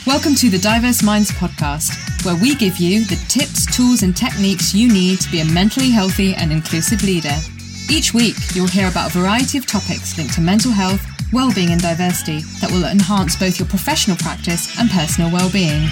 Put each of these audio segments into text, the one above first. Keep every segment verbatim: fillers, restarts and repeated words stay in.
Welcome to the Diverse Minds podcast, where we give you the tips, tools and techniques you need to be a mentally healthy and inclusive leader. Each week, you'll hear about a variety of topics linked to mental health, well-being and diversity that will enhance both your professional practice and personal well-being.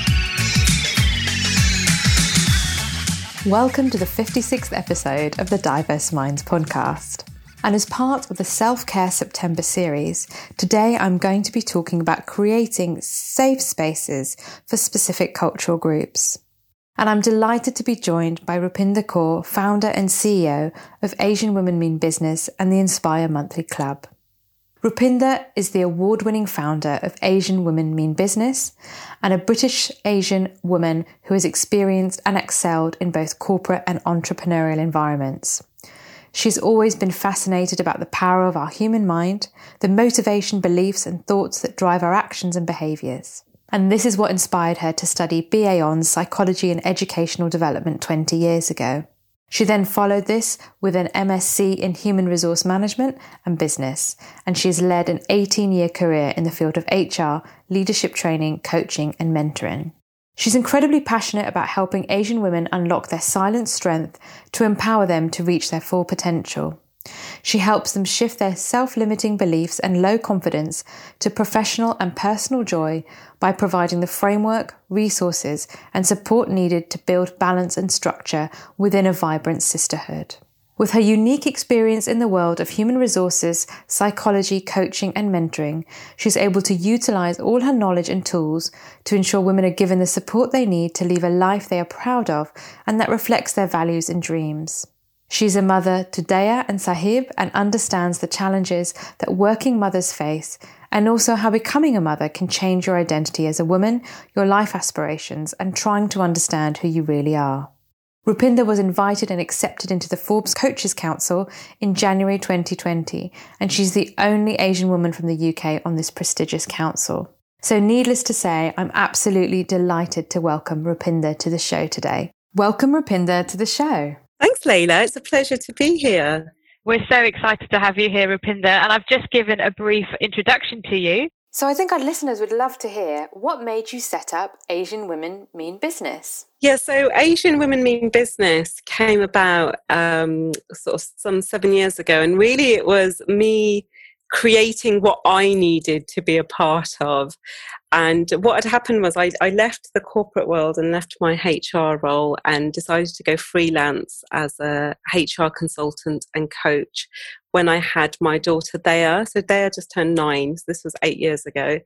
Welcome to the fifty-sixth episode of the Diverse Minds podcast. And as part of the Self-Care September series, today I'm going to be talking about creating safe spaces for specific cultural groups. And I'm delighted to be joined by Rupinder Kaur, founder and C E O of Asian Women Mean Business and the Inspire Monthly Club. Rupinder is the award-winning founder of Asian Women Mean Business and a British Asian woman who has experienced and excelled in both corporate and entrepreneurial environments. She's always been fascinated about the power of our human mind, the motivation, beliefs and thoughts that drive our actions and behaviours. And this is what inspired her to study B A Hons Psychology and Educational Development twenty years ago. She then followed this with an M S c in Human Resource Management and Business, and she has led an eighteen-year career in the field of H R, leadership training, coaching and mentoring. She's incredibly passionate about helping Asian women unlock their silent strength to empower them to reach their full potential. She helps them shift their self-limiting beliefs and low confidence to professional and personal joy by providing the framework, resources, and support needed to build balance and structure within a vibrant sisterhood. With her unique experience in the world of human resources, psychology, coaching and mentoring, she's able to utilise all her knowledge and tools to ensure women are given the support they need to live a life they are proud of and that reflects their values and dreams. She's a mother to Daya and Sahib and understands the challenges that working mothers face and also how becoming a mother can change your identity as a woman, your life aspirations and trying to understand who you really are. Rupinder was invited and accepted into the Forbes Coaches Council in January twenty twenty, and she's the only Asian woman from the U K on this prestigious council. So needless to say, I'm absolutely delighted to welcome Rupinder to the show today. Welcome, Rupinder, to the show. Thanks, Layla. It's a pleasure to be here. We're so excited to have you here, Rupinder, and I've just given a brief introduction to you. So I think our listeners would love to hear, what made you set up Asian Women Mean Business? Yeah, so Asian Women Mean Business came about um, sort of some seven years ago, and really it was me creating what I needed to be a part of. And what had happened was I, I left the corporate world and left my H R role and decided to go freelance as a H R consultant and coach when I had my daughter Daya. So Daya just turned nine. So this was eight years ago.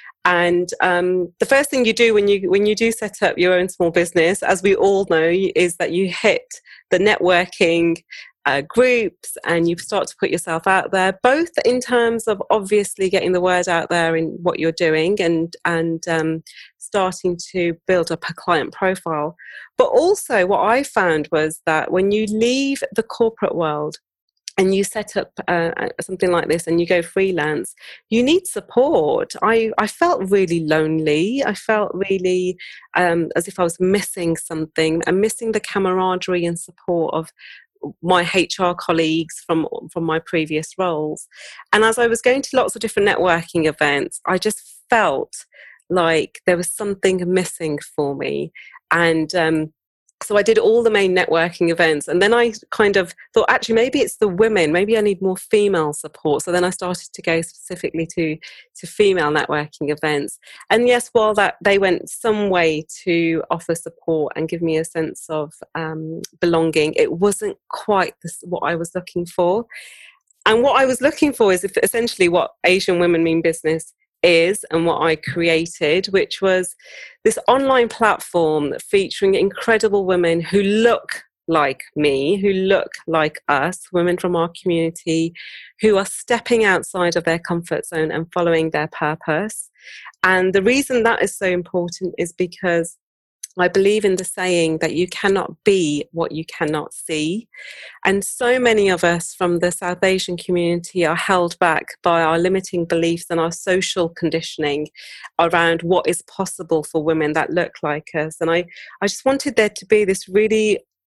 And um, the first thing you do when you when you do set up your own small business, as we all know, is that you hit the networking Uh, groups and you start to put yourself out there, both in terms of obviously getting the word out there in what you're doing and and um, starting to build up a client profile. But also what I found was that when you leave the corporate world and you set up uh, something like this and you go freelance, you need support. I, I felt really lonely. I felt really um, as if I was missing something and missing the camaraderie and support of my H R colleagues from from my previous roles. And as I was going to lots of different networking events, I just felt like there was something missing for me. And um, so I did all the main networking events. And then I kind of thought, actually, maybe it's the women. Maybe I need more female support. So then I started to go specifically to, to female networking events. And yes, while that they went some way to offer support and give me a sense of um, belonging, it wasn't quite this, what I was looking for. And what I was looking for is essentially what Asian Women Mean Business is and what I created, which was this online platform featuring incredible women who look like me, who look like us, women from our community, who are stepping outside of their comfort zone and following their purpose. And the reason that is so important is because I believe in the saying that you cannot be what you cannot see. And so many of us from the South Asian community are held back by our limiting beliefs and our social conditioning around what is possible for women that look like us. And I, I just wanted there to be this really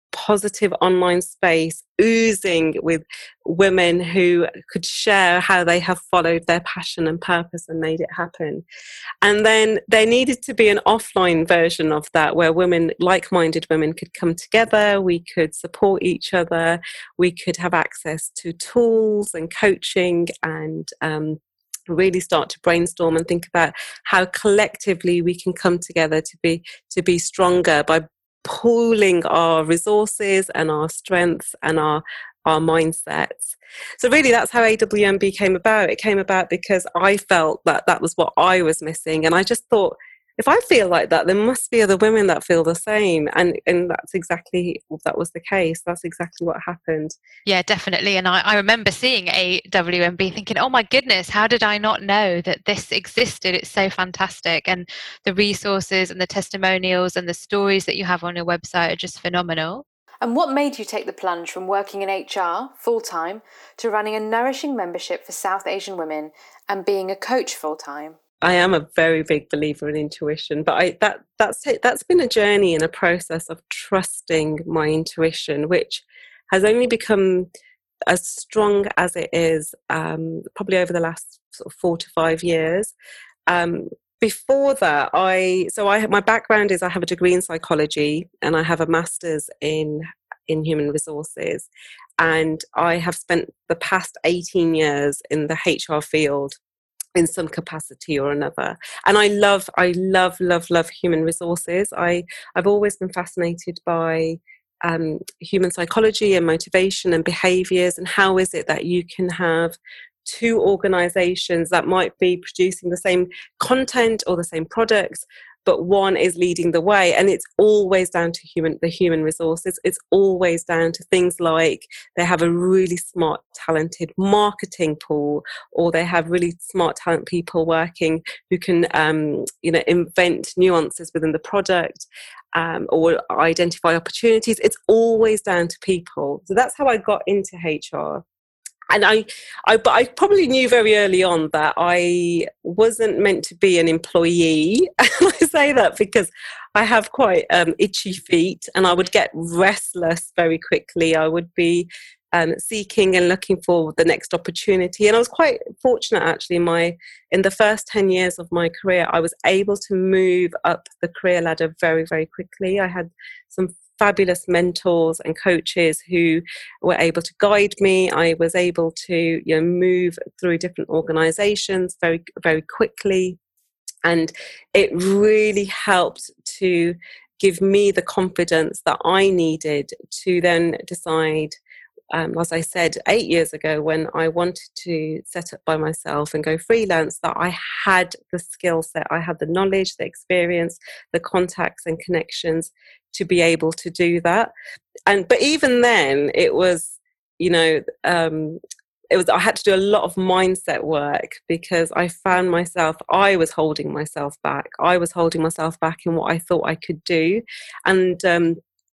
positive online space oozing with women who could share how they have followed their passion and purpose and made it happen. And then there needed to be an offline version of that where women, like-minded women, could come together, we could support each other, we could have access to tools and coaching, and um, really start to brainstorm and think about how collectively we can come together to be to be stronger by pooling our resources and our strengths and our our mindsets. So really that's how A W M B came about. It came about because I felt that that was what I was missing, and I just thought, if I feel like that, there must be other women that feel the same. And and that's exactly, that was the case. That's exactly what happened. Yeah, definitely. And I, I remember seeing A W M B thinking, oh my goodness, how did I not know that this existed? It's so fantastic. And the resources and the testimonials and the stories that you have on your website are just phenomenal. And what made you take the plunge from working in H R full-time to running a nourishing membership for South Asian women and being a coach full-time? I am a very big believer in intuition, but I, that that's it. That's been a journey and a process of trusting my intuition, which has only become as strong as it is um, probably over the last sort of four to five years. Um, before that, I so I my background is I have a degree in psychology and I have a master's in in human resources, and I have spent the past eighteen years in the H R field in some capacity or another. And I love, I love, love, love human resources. I, I've always been fascinated by um, human psychology and motivation and behaviours, and how is it that you can have two organisations that might be producing the same content or the same products, but one is leading the way. And it's always down to human, the human resources. It's always down to things like they have a really smart, talented marketing pool, or they have really smart, talent people working who can, um, you know, invent nuances within the product, um, or identify opportunities. It's always down to people. So that's how I got into H R. And I, I, but I probably knew very early on that I wasn't meant to be an employee. I say that because I have quite um, itchy feet, and I would get restless very quickly. I would be um, seeking and looking for the next opportunity. And I was quite fortunate, actually, in my in the first ten years of my career, I was able to move up the career ladder very, very quickly. I had some fabulous mentors and coaches who were able to guide me. I was able to, you know, move through different organizations very, very quickly. And it really helped to give me the confidence that I needed to then decide, um, as I said, eight years ago, when I wanted to set up by myself and go freelance, that I had the skill set, I had the knowledge, the experience, the contacts and connections to be able to do that. And but even then, it was, you know, um, it was I had to do a lot of mindset work, because I found myself, I was holding myself back. I was holding myself back in what I thought I could do, and um,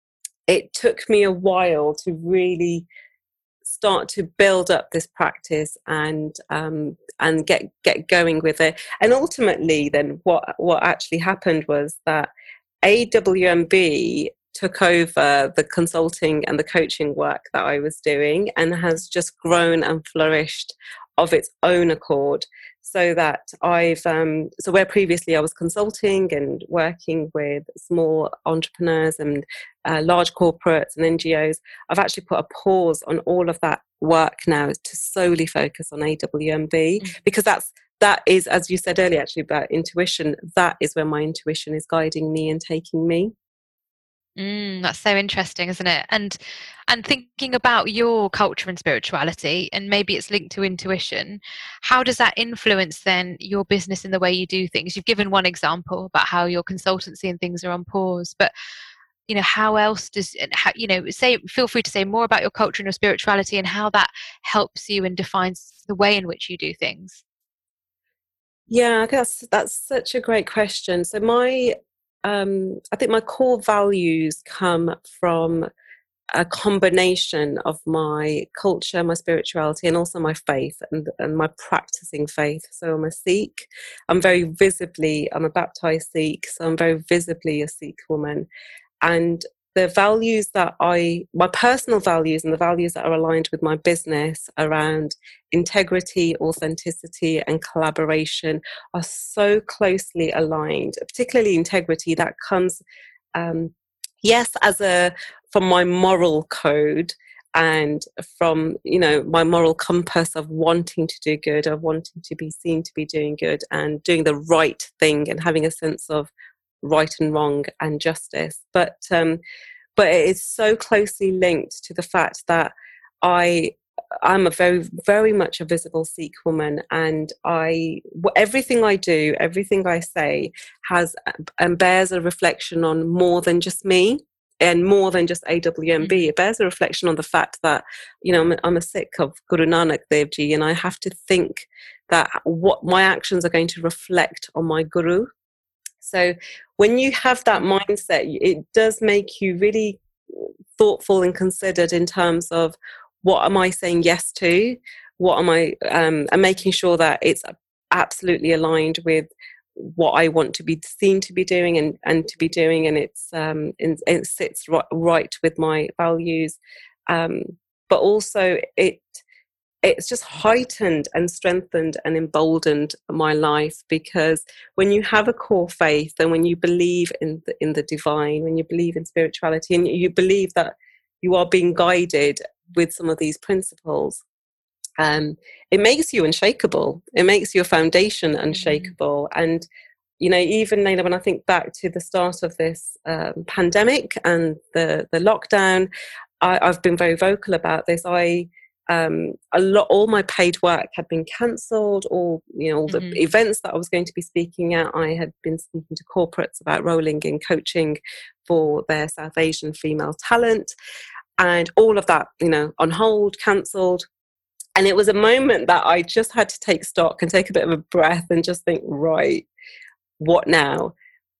it took me a while to really start to build up this practice and um, and get get going with it. And ultimately, then what what actually happened was that A W M B took over the consulting and the coaching work that I was doing, and has just grown and flourished of its own accord. So that I've, um, so where previously I was consulting and working with small entrepreneurs and uh, large corporates and N G Os, I've actually put a pause on all of that work now to solely focus on A W M B, mm-hmm. because that's, that is, as you said earlier, actually about intuition, that is where my intuition is guiding me and taking me. Mm, that's so interesting, isn't it? And and thinking about your culture and spirituality, and maybe it's linked to intuition, how does that influence then your business and the way you do things? You've given one example about how your consultancy and things are on pause, but you know, how else does, how, you know, say, feel free to say more about your culture and your spirituality and how that helps you and defines the way in which you do things. Yeah, that's that's such a great question. So my Um, I think my core values come from a combination of my culture, my spirituality, and also my faith and, and my practicing faith. So I'm a Sikh. I'm very visibly, I'm a baptized Sikh, so I'm very visibly a Sikh woman. And the values that I, my personal values and the values that are aligned with my business around integrity, authenticity, and collaboration are so closely aligned, particularly integrity that comes, um, yes, as a, from my moral code and from, you know, my moral compass of wanting to do good, of wanting to be seen to be doing good and doing the right thing and having a sense of right and wrong and justice. But, um, but it is so closely linked to the fact that I, I'm a very, very much a visible Sikh woman, and I, everything I do, everything I say has and bears a reflection on more than just me and more than just A W M B. Mm-hmm. It bears a reflection on the fact that, you know, I'm, I'm a Sikh of Guru Nanak Dev Ji, and I have to think that what my actions are going to reflect on my Guru. So when you have that mindset, it does make you really thoughtful and considered in terms of what am I saying yes to, what am I, um, and making sure that it's absolutely aligned with what I want to be seen to be doing and, and to be doing, and it's um, it, it sits right, right with my values, um, but also it it's just heightened and strengthened and emboldened my life, because when you have a core faith and when you believe in the, in the divine, when you believe in spirituality and you believe that you are being guided with some of these principles, um, it makes you unshakable. It makes your foundation unshakable. Mm-hmm. And, you know, even Layla, when I think back to the start of this um, pandemic and the, the lockdown, I, I've been very vocal about this. I Um, a lot, all my paid work had been cancelled. All, you know, all the mm-hmm. events that I was going to be speaking at, I had been speaking to corporates about rolling in coaching for their South Asian female talent, and all of that, you know, on hold, cancelled. And it was a moment that I just had to take stock and take a bit of a breath and just think, right, what now?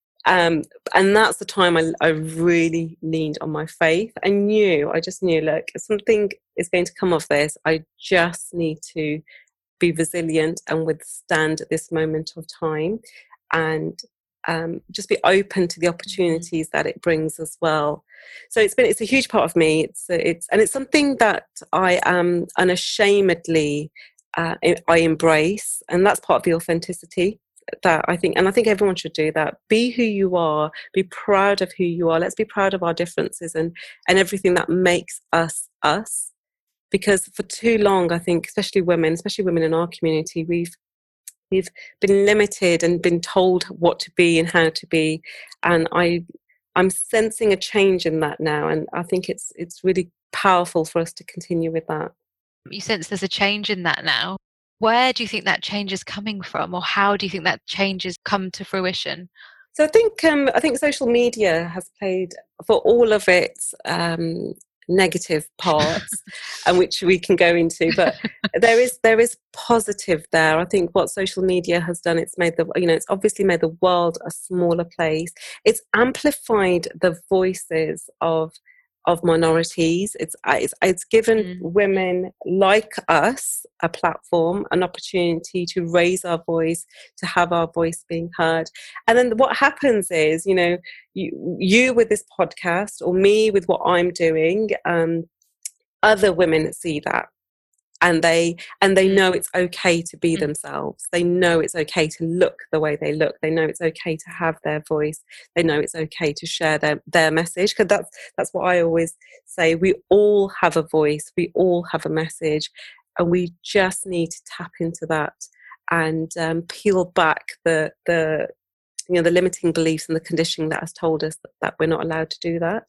Um, and that's the time I, I really leaned on my faith. I knew, I just knew, look, something is going to come of this. I just need to be resilient and withstand this moment of time, and um, just be open to the opportunities that it brings as well. So it's been, it's a huge part of me. It's, it's, and it's something that I am unashamedly, uh, I embrace, and that's part of the authenticity. That I think, and I think everyone should do that. Be who you are. Be proud of who you are. Let's be proud of our differences and and everything that makes us us. Because for too long, I think, especially women, especially women in our community, we've we've been limited and been told what to be and how to be. And I I'm sensing a change in that now, and I think it's it's really powerful for us to continue with that. You sense there's a change in that now. Where do you think that change is coming from, or how do you think that change has come to fruition? So I think um, I think social media has played, for all of its um, negative parts, and which we can go into, but there is there is positive there. I think what social media has done, it's made the you know it's obviously made the world a smaller place. It's amplified the voices of. of minorities. It's it's, it's given mm. women like us a platform, an opportunity to raise our voice, to have our voice being heard. And then what happens is, you know, you, you with this podcast, or me with what I'm doing, um, other women see that. And they and they know it's okay to be themselves. They know it's okay to look the way they look. They know it's okay to have their voice. They know it's okay to share their, their message. Because that's that's what I always say. We all have a voice. We all have a message, and we just need to tap into that and um, peel back the the you know the limiting beliefs and the conditioning that has told us that, that we're not allowed to do that.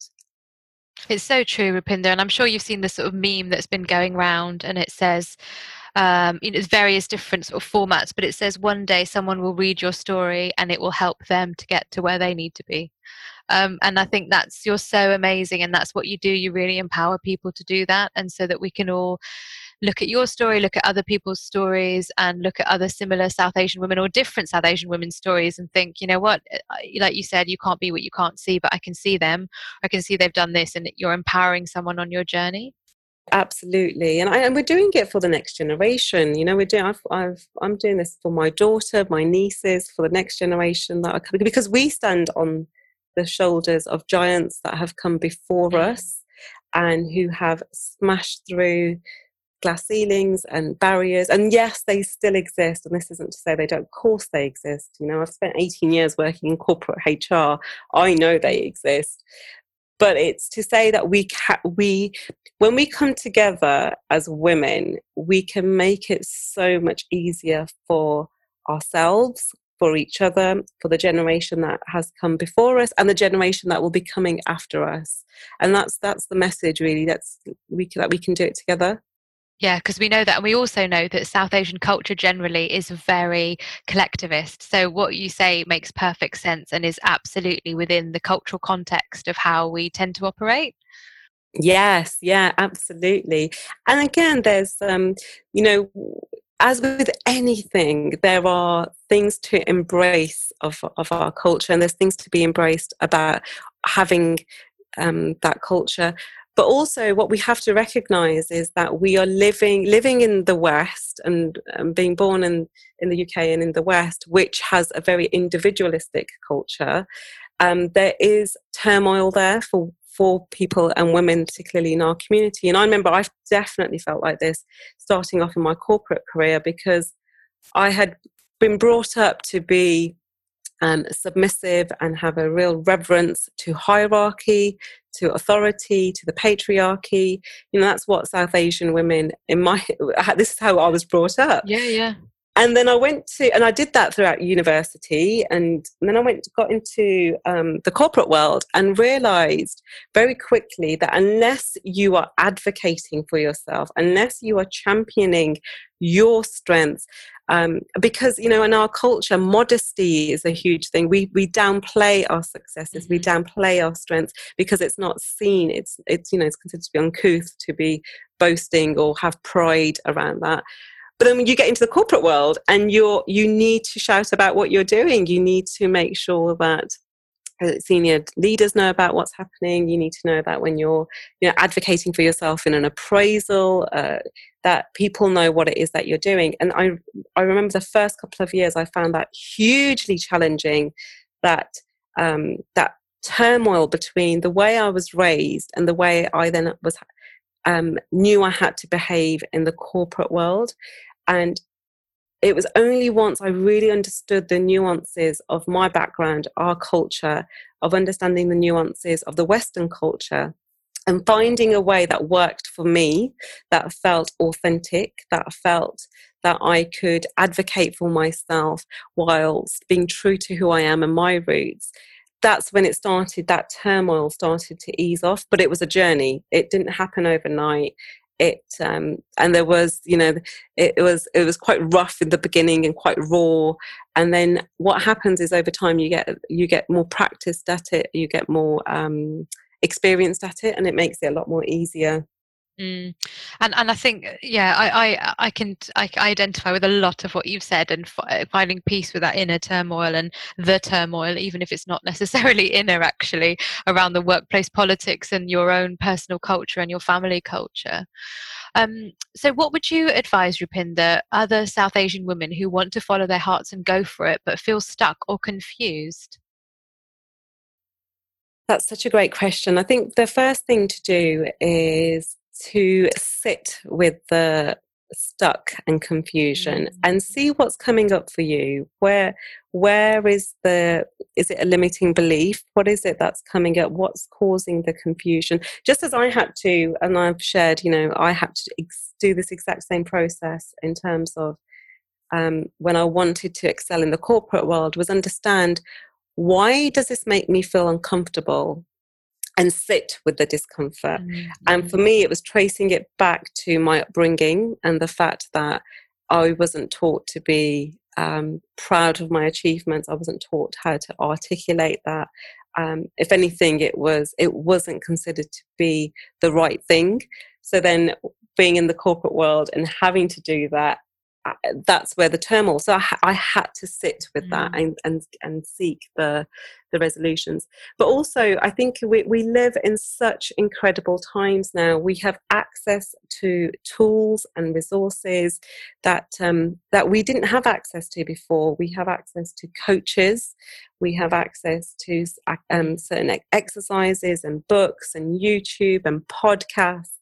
It's so true, Rupinder, and I'm sure you've seen the sort of meme that's been going around, and it says, um, you know, it's various different sort of formats, but it says one day someone will read your story and it will help them to get to where they need to be. Um, and I think that's, you're so amazing, and that's what you do. You really empower people to do that, and so that we can all look at your story, look at other people's stories, and look at other similar South Asian women or different South Asian women's stories and think, you know what, like you said, you can't be what you can't see, but I can see them. I can see they've done this, and you're empowering someone on your journey. Absolutely. And, I, and we're doing it for the next generation. You know, we're doing, I've, I've, I'm doing this for my daughter, my nieces, for the next generation that are coming, because we stand on the shoulders of giants that have come before us and who have smashed through glass ceilings and barriers. And yes, they still exist. And this isn't to say they don't. Of course they exist. You know, I've spent eighteen years working in corporate H R. I know they exist. But it's to say that we ca- we when we come together as women, we can make it so much easier for ourselves, for each other, for the generation that has come before us, and the generation that will be coming after us. And that's that's the message, really. That's we can, that we can do it together. Yeah, because we know that, and we also know that South Asian culture generally is very collectivist. So what you say makes perfect sense and is absolutely within the cultural context of how we tend to operate. Yes, yeah, absolutely. And again, there's, um, you know, as with anything, there are things to embrace of of our culture, and there's things to be embraced about having um, that culture. But also what we have to recognise is that we are living living in the West and um, being born in, in the U K and in the West, which has a very individualistic culture. Um, there is turmoil there for, for people and women, particularly in our community. And I remember I've definitely felt like this starting off in my corporate career, because I had been brought up to be Um, submissive and have a real reverence to hierarchy, to authority, to the patriarchy. You know, that's what South Asian women in my, this is how I was brought up. Yeah, yeah. And then I went to, and I did that throughout university, and then I went, got into um, the corporate world and realised very quickly that unless you are advocating for yourself, unless you are championing your strengths, um, because, you know, in our culture, modesty is a huge thing. We we downplay our successes, mm-hmm. we downplay our strengths because it's not seen. It's, it's you know, it's considered to be uncouth to be boasting or have pride around that. But then when you get into the corporate world and you're, you need to shout about what you're doing, you need to make sure that senior leaders know about what's happening. You need to know that when you're, you know, advocating for yourself in an appraisal, uh, that people know what it is that you're doing. And I, I remember the first couple of years I found that hugely challenging, that um, that turmoil between the way I was raised and the way I then was um, knew I had to behave in the corporate world. And it was only once I really understood the nuances of my background, our culture, of understanding the nuances of the Western culture, and finding a way that worked for me, that felt authentic, that felt that I could advocate for myself whilst being true to who I am and my roots. That's when it started, that turmoil started to ease off. But it was a journey. It didn't happen overnight. It um, and there was, you know, it, it was it was quite rough in the beginning and quite raw. And then what happens is over time you get you get more practiced at it, you get more um, experienced at it, and it makes it a lot more easier. Mm. And and I think, yeah, I I, I can I, I identify with a lot of what you've said, and f- finding peace with that inner turmoil and the turmoil, even if it's not necessarily inner, actually, around the workplace politics and your own personal culture and your family culture. Um, so what would you advise, Rupinder, other South Asian women who want to follow their hearts and go for it but feel stuck or confused? That's such a great question. I think the first thing to do is to sit with the stuck and confusion mm. and see what's coming up for you. Where where is the is it a limiting belief? What is it that's coming up? What's causing the confusion? Just as I had to, and I've shared, you know, I had to ex- do this exact same process in terms of um, when I wanted to excel in the corporate world, was understand, why does this make me feel uncomfortable? And sit with the discomfort. Mm-hmm. And for me, it was tracing it back to my upbringing and the fact that I wasn't taught to be um, proud of my achievements. I wasn't taught how to articulate that. Um, if anything, it was it wasn't considered to be the right thing. So then, being in the corporate world and having to do that, that's where the turmoil. So I, I had to sit with that Mm. and, and and seek the the resolutions. But also, I think we, we live in such incredible times now. We have access to tools and resources that um, that we didn't have access to before. We have access to coaches. We have access to um, certain exercises and books and YouTube and podcasts.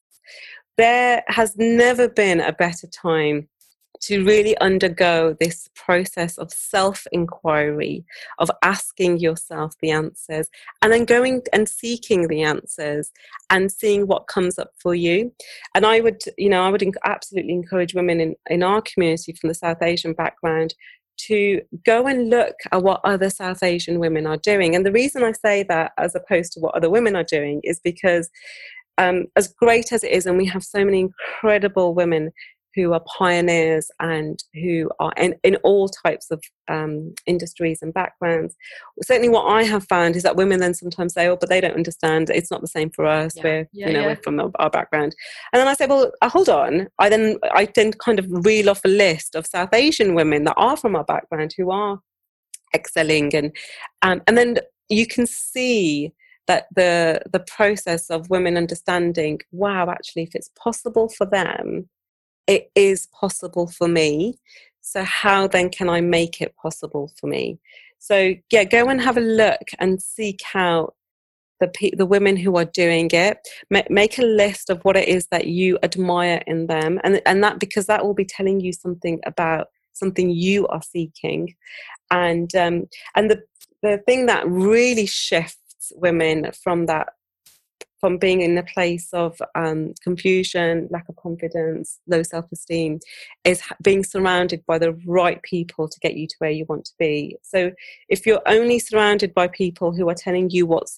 There has never been a better time to really undergo this process of self-inquiry, of asking yourself the answers, and then going and seeking the answers and seeing what comes up for you. And I would, you know, I would absolutely encourage women in, in our community from the South Asian background to go and look at what other South Asian women are doing. And the reason I say that, as opposed to what other women are doing, is because um, as great as it is, and we have so many incredible women who are pioneers and who are in, in all types of um, industries and backgrounds. Certainly what I have found is that women then sometimes say, oh, but they don't understand. It's not the same for us. Yeah. We're, yeah, you know, yeah. we're from our, our background. And then I say, well, uh, hold on. I then, I then kind of reel off a list of South Asian women that are from our background who are excelling. And, um, and then you can see that the, the process of women understanding, wow, actually, if it's possible for them, it is possible for me. So how then can I make it possible for me? So yeah, go and have a look and seek out the pe- the women who are doing it. Ma- make a list of what it is that you admire in them, and and that because that will be telling you something about something you are seeking. And um, and the the thing that really shifts women from that. from being in a place of um, confusion, lack of confidence, low self-esteem, is being surrounded by the right people to get you to where you want to be. So if you're only surrounded by people who are telling you what's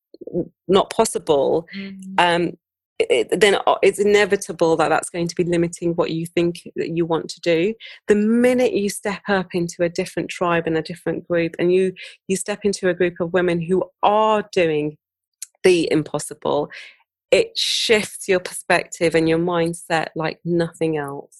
not possible, mm-hmm. um, it, then it's inevitable that that's going to be limiting what you think that you want to do. The minute you step up into a different tribe and a different group, and you you step into a group of women who are doing the impossible, it shifts your perspective and your mindset like nothing else.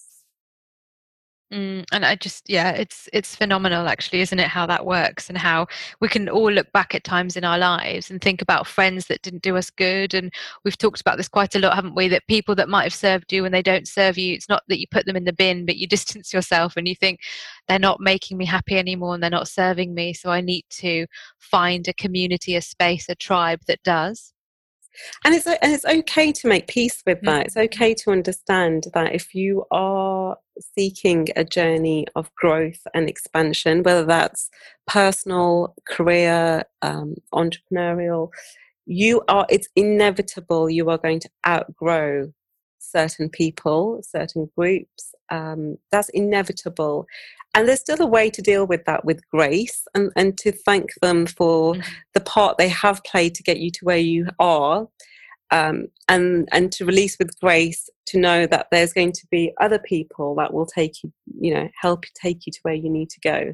Mm, and I just, yeah, it's it's phenomenal, actually, isn't it, how that works, and how we can all look back at times in our lives and think about friends that didn't do us good. And we've talked about this quite a lot, haven't we, that people that might have served you, when they don't serve you, it's not that you put them in the bin, but you distance yourself and you think, they're not making me happy anymore and they're not serving me, so I need to find a community, a space, a tribe that does. And it's and it's okay to make peace with that. Mm-hmm. It's okay to understand that if you are seeking a journey of growth and expansion, whether that's personal, career, um, entrepreneurial, you are. It's inevitable you are going to outgrow certain people, certain groups. Um, that's inevitable. And there's still a way to deal with that with grace, and, and to thank them for mm-hmm. the part they have played to get you to where you are, um, and and to release with grace, to know that there's going to be other people that will take you, you know, help take you to where you need to go.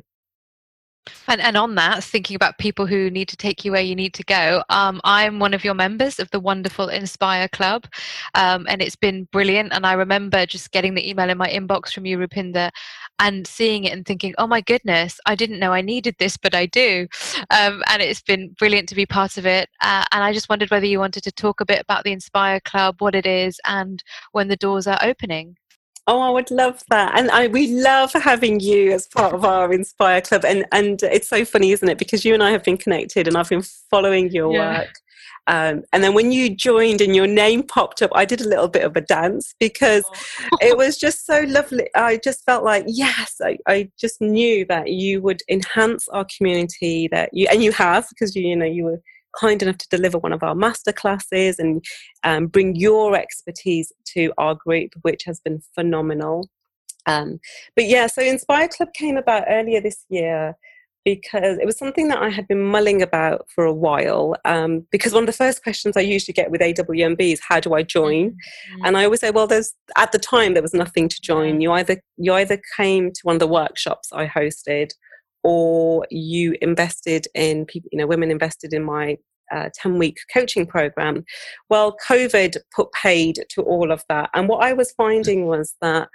And, and on that, thinking about people who need to take you where you need to go, um, I'm one of your members of the wonderful Inspire Club, um, and it's been brilliant. And I remember just getting the email in my inbox from you, Rupinder, and seeing it and thinking, oh my goodness, I didn't know I needed this, but I do. Um, and it's been brilliant to be part of it. Uh, and I just wondered whether you wanted to talk a bit about the Inspire Club, what it is, and when the doors are opening. Oh, I would love that. And I we love having you as part of our Inspire Club. And and it's so funny, isn't it? Because you and I have been connected and I've been following your yeah. work. Um, and then when you joined and your name popped up, I did a little bit of a dance because oh. it was just so lovely. I just felt like, yes, I, I just knew that you would enhance our community, that you, and you have, because you, you know, you were kind enough to deliver one of our masterclasses and um, bring your expertise to our group, which has been phenomenal. Um, but yeah, so Inspire Club came about earlier this year because it was something that I had been mulling about for a while. Um, because one of the first questions I usually get with A W M B is, how do I join? Mm-hmm. And I always say, well, there's at the time there was nothing to join. You either you either came to one of the workshops I hosted, or you invested in people, you know, women invested in my uh, ten-week coaching program. Well, COVID put paid to all of that. And what I was finding was that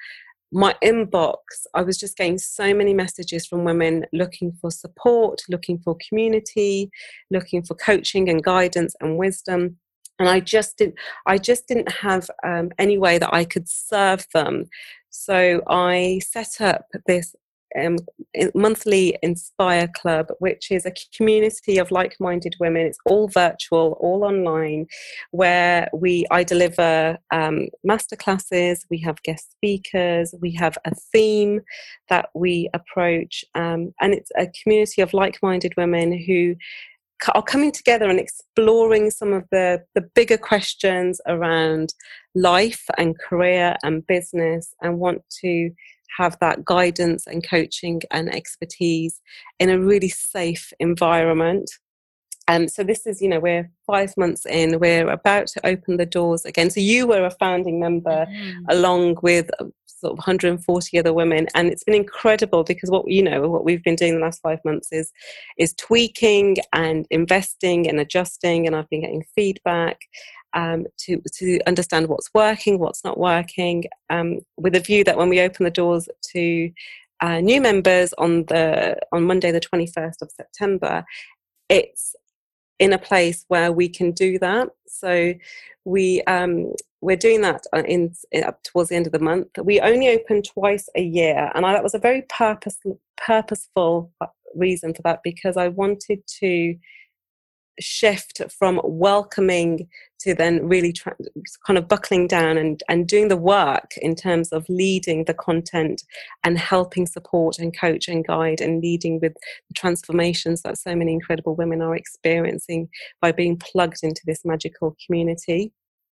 my inbox, I was just getting so many messages from women looking for support, looking for community, looking for coaching and guidance and wisdom. And I just didn't, I just didn't have um, any way that I could serve them. So I set up this um, monthly Inspire Club, which is a community of like-minded women. It's all virtual, all online, where we I deliver um, masterclasses. We have guest speakers. We have a theme that we approach, um, and it's a community of like-minded women who are coming together and exploring some of the, the bigger questions around life and career and business, and want to have that guidance and coaching and expertise in a really safe environment. Um, so this is, you know, we're five months in, we're about to open the doors again. So you were a founding member mm-hmm. along with sort of one hundred forty other women, and it's been incredible because what you know what we've been doing the last five months is is tweaking and investing and adjusting, and I've been getting feedback um, to to understand what's working, what's not working, um, with a view that when we open the doors to uh, new members on the on Monday the twenty-first of September, it's in a place where we can do that. So we um, we're doing that in, in up towards the end of the month. We only open twice a year, and I, that was a very purpose, purposeful reason for that, because I wanted to shift from welcoming to then really try, kind of buckling down and, and doing the work in terms of leading the content and helping support and coach and guide and leading with the transformations that so many incredible women are experiencing by being plugged into this magical community.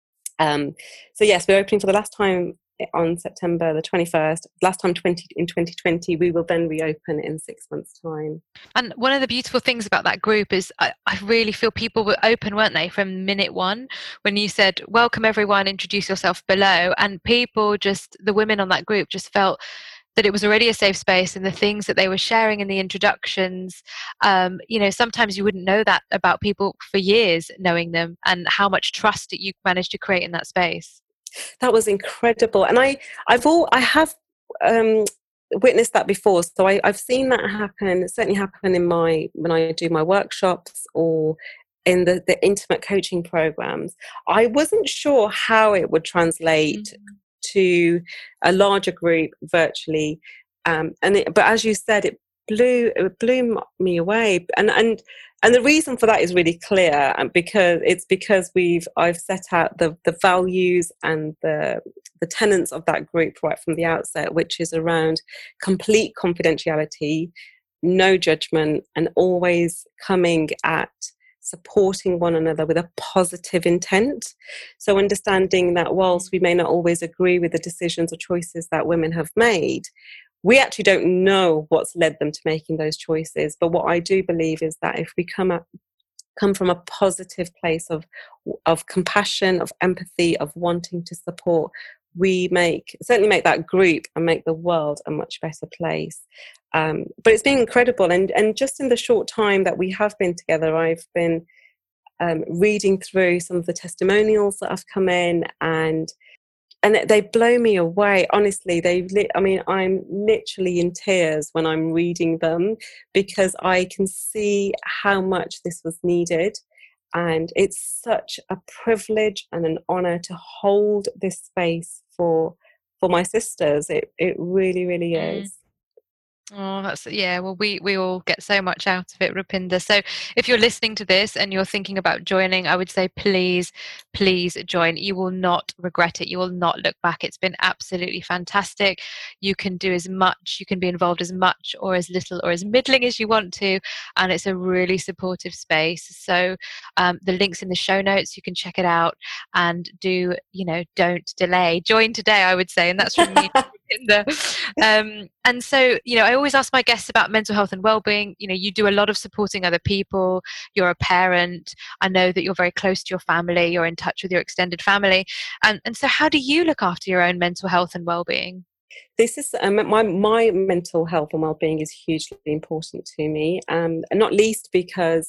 Um, so yes, we're opening for the last time on September the twenty-first. Last time twenty in twenty twenty. We will then reopen in six months' time. And one of the beautiful things about that group is I, I really feel people were open, weren't they, from minute one when you said, welcome everyone, introduce yourself below. And people just, the women on that group just felt that it was already a safe space, and the things that they were sharing in the introductions, um, you know, sometimes you wouldn't know that about people for years knowing them, and how much trust that you managed to create in that space. That was incredible. And I, I've all, I have um, witnessed that before. So I, I've seen that happen, it certainly happen in my, when I do my workshops or in the, the intimate coaching programs. I wasn't sure how it would translate mm-hmm. to a larger group virtually. Um, and it, but as you said, it blew, it blew me away. And, and, And the reason for that is really clear, and because it's because we've I've set out the, the values and the the tenets of that group right from the outset, which is around complete confidentiality, no judgment, and always coming at supporting one another with a positive intent. So understanding that whilst we may not always agree with the decisions or choices that women have made, we actually don't know what's led them to making those choices. But what I do believe is that if we come up, come from a positive place of of compassion, of empathy, of wanting to support, we make certainly make that group and make the world a much better place. Um, but it's been incredible, and and just in the short time that we have been together, I've been um, reading through some of the testimonials that have come in, and. And they blow me away, honestly. They, I mean, I'm literally in tears when I'm reading them, because I can see how much this was needed. And it's such a privilege and an honor to hold this space for for my sisters. It it really, really is. Oh, that's, yeah, well, we, we all get so much out of it, Rupinder. So if you're listening to this and you're thinking about joining, I would say please, please join. You will not regret it. You will not look back. It's been absolutely fantastic. You can do as much, you can be involved as much or as little or as middling as you want to. And it's a really supportive space. So um, the link's in the show notes. You can check it out and do, you know, don't delay. Join today, I would say. And that's from me. um, and so, you know, I always ask my guests about mental health and well-being. You know, you do a lot of supporting other people. You're a parent. I know that you're very close to your family. You're in touch with your extended family. And, and so how do you look after your own mental health and well-being? This is um, my my mental health and well-being is hugely important to me, um, and not least because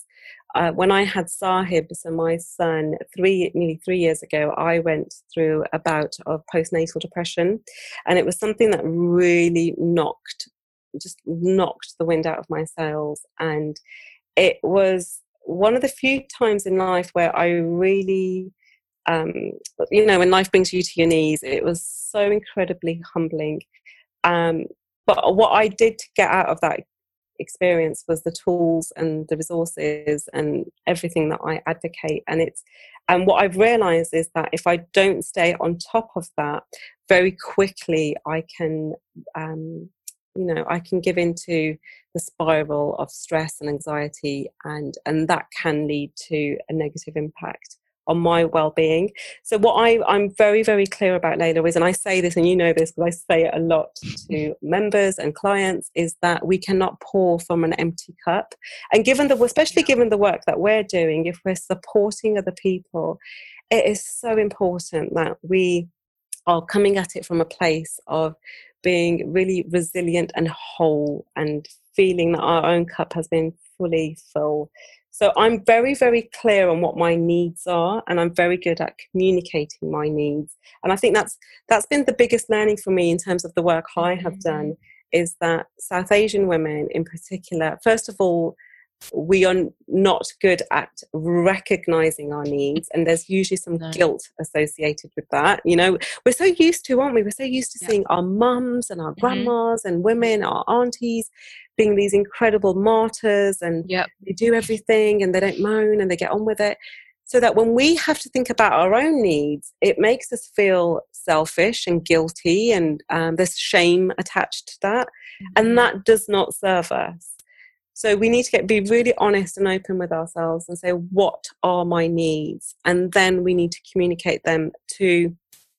Uh, when I had Sahib, so my son, three nearly three years ago, I went through a bout of postnatal depression, and it was something that really knocked, just knocked the wind out of my sails. And it was one of the few times in life where I really, um, you know, when life brings you to your knees, it was so incredibly humbling. Um, but what I did to get out of that experience was the tools and the resources and everything that I advocate. And it's, and what I've realized is that if I don't stay on top of that, very quickly I can, um, you know, I can give into the spiral of stress and anxiety, and, and that can lead to a negative impact on my well-being. So what I, I'm very, very clear about, Layla, is, and I say this, and you know this because I say it a lot to members and clients, is that we cannot pour from an empty cup. And given the, especially given the work that we're doing, if we're supporting other people, it is so important that we are coming at it from a place of being really resilient and whole and feeling that our own cup has been fully full. So I'm very, very clear on what my needs are, and I'm very good at communicating my needs. And I think that's that's been the biggest learning for me in terms of the work I have done, is that South Asian women in particular, first of all, we are not good at recognizing our needs, and there's usually some no. guilt associated with that. You know, we're so used to, aren't we? We're so used to yeah. seeing our mums and our mm-hmm. grandmas and women, our aunties, being these incredible martyrs, and yep. they do everything and they don't moan and they get on with it. So that when we have to think about our own needs, it makes us feel selfish and guilty, and um, there's shame attached to that, mm-hmm. and that does not serve us. So we need to get be really honest and open with ourselves and say, what are my needs? And then we need to communicate them to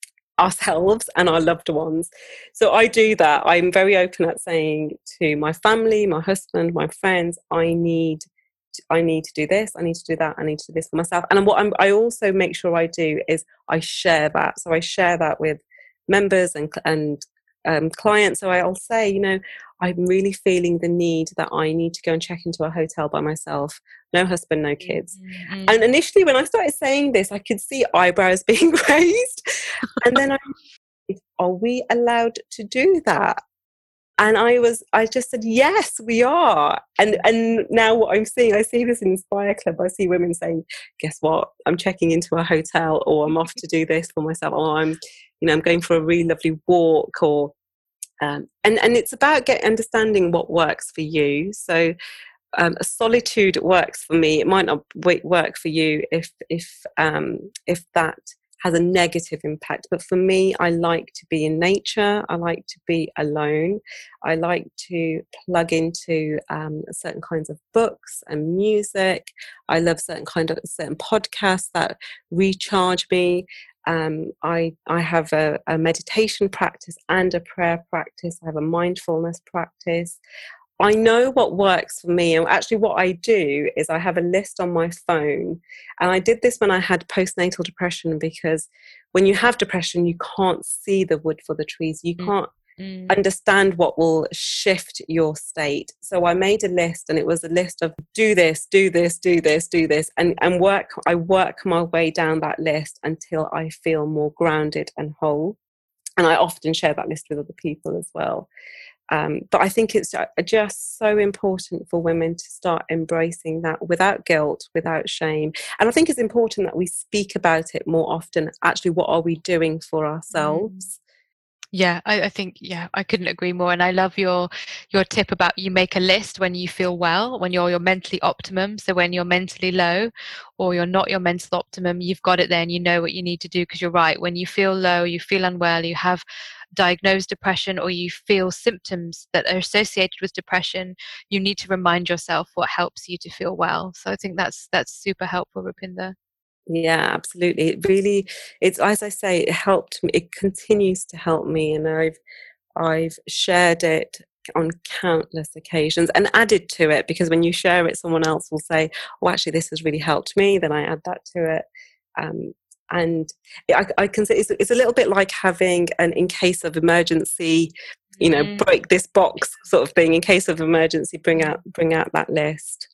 ourselves and our loved ones. So I do that. I'm very open at saying to my family, my husband, my friends, I need to, I need to do this, I need to do that, I need to do this for myself. And what I'm, I also make sure I do is I share that. So I share that with members and and um, clients. So I'll say, you know, I'm really feeling the need that I need to go and check into a hotel by myself. No husband, no kids. Mm-hmm. And initially when I started saying this, I could see eyebrows being raised. And then I are we allowed to do that? And I was, I just said, yes, we are. And and now what I'm seeing, I see this in Inspire Club. I see women saying, guess what? I'm checking into a hotel, or I'm off to do this for myself, or I'm, you know, I'm going for a really lovely walk, or Um, and, and it's about get, understanding what works for you. So um, a solitude works for me. It might not work for you if if um, if that has a negative impact. But for me, I like to be in nature. I like to be alone. I like to plug into um, certain kinds of books and music. I love certain kind of certain podcasts that recharge me. Um, I, I have a, a meditation practice and a prayer practice. I have a mindfulness practice. I know what works for me. And actually what I do is I have a list on my phone. And I did this when I had postnatal depression, because when you have depression, you can't see the wood for the trees. You can't mm. understand what will shift your state. So I made a list, and it was a list of do this, do this, do this, do this, and, and work. I work my way down that list until I feel more grounded and whole. And I often share that list with other people as well. Um, but I think it's just so important for women to start embracing that without guilt, without shame. And I think it's important that we speak about it more often. Actually, what are we doing for ourselves? Yeah, I, I think, yeah, I couldn't agree more. And I love your your tip about you make a list when you feel well, when you're your mentally optimum. So when you're mentally low or you're not your mental optimum, you've got it there and you know what you need to do. Because you're right, when you feel low, you feel unwell, you have diagnosed depression, or you feel symptoms that are associated with depression, you need to remind yourself what helps you to feel well. So I think that's that's super helpful, Rupinder. Yeah, absolutely. It really, it's, as I say, it helped me. It continues to help me, and I've I've shared it on countless occasions and added to it, because when you share it, someone else will say, "Oh, actually, this has really helped me." Then I add that to it, um, and I, I can say it's, it's a little bit like having an in case of emergency, you know, mm. break this box sort of thing. In case of emergency, bring out bring out that list.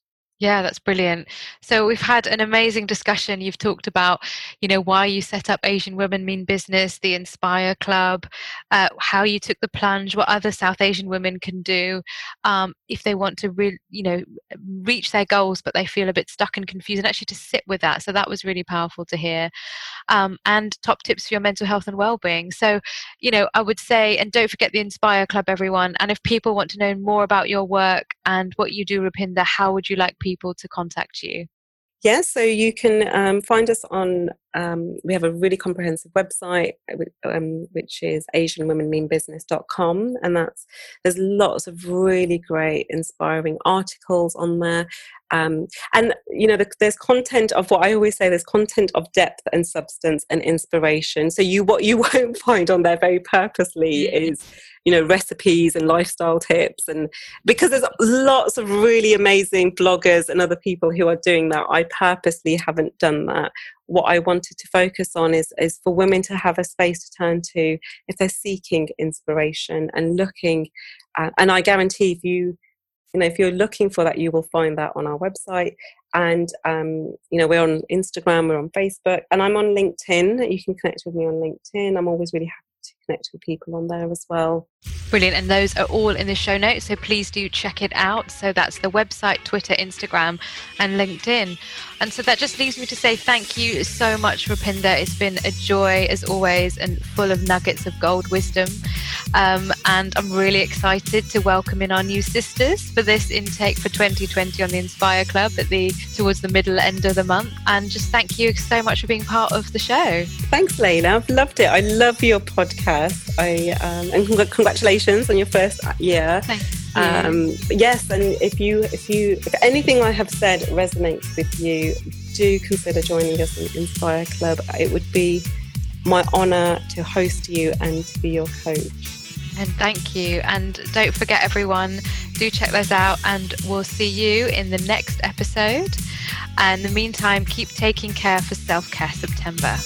Yeah, that's brilliant. So we've had an amazing discussion. You've talked about, you know, why you set up Asian Women Mean Business, the Inspire Club, uh, how you took the plunge, what other South Asian women can do um, if they want to, re- you know, reach their goals, but they feel a bit stuck and confused, and actually to sit with that. So that was really powerful to hear. Um, and top tips for your mental health and well-being. So, you know, I would say, and don't forget the Inspire Club, everyone. And if people want to know more about your work and what you do, Rupinder, how would you like people to contact you? Yeah, so you can um, find us on, um, we have a really comprehensive website, um, which is asian women mean business dot com. And that's, there's lots of really great, inspiring articles on there. Um, and, you know, the, there's content of what I always say, there's content of depth and substance and inspiration. So you, what you won't find on there very purposely is, you know, recipes and lifestyle tips. And because there's lots of really amazing bloggers and other people who are doing that, I purposely haven't done that. What I wanted to focus on is, is for women to have a space to turn to if they're seeking inspiration and looking. Uh, and I guarantee if you, you know, if you're looking for that, you will find that on our website. And, um, you know, we're on Instagram, we're on Facebook, and I'm on LinkedIn. You can connect with me on LinkedIn. I'm always really happy to connect with people on there as well. Brilliant. And those are all in the show notes, so please do check it out. So that's the website, Twitter, Instagram, and LinkedIn. And so that just leaves me to say thank you so much, Rupinder. It's been a joy as always, and full of nuggets of gold wisdom. Um, and I'm really excited to welcome in our new sisters for this intake for twenty twenty on the Inspire Club at the towards the middle end of the month. And just thank you so much for being part of the show. Thanks, Layla. I've loved it. I love your podcast. I um, and congr- congratulations on your first year. Thank you. Um, yes, and if you, if you, if anything I have said resonates with you, do consider joining us in Inspire Club. It would be my honour to host you and to be your coach. And thank you. And don't forget, everyone, do check those out, and we'll see you in the next episode. And in the meantime, keep taking care for Self-Care September.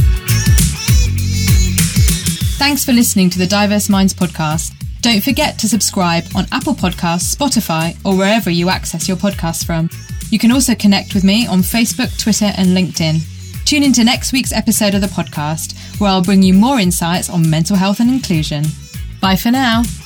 Thanks for listening to the Diverse Minds podcast. Don't forget to subscribe on Apple Podcasts, Spotify, or wherever you access your podcasts from. You can also connect with me on Facebook, Twitter, and LinkedIn. Tune into next week's episode of the podcast, where I'll bring you more insights on mental health and inclusion. Bye for now.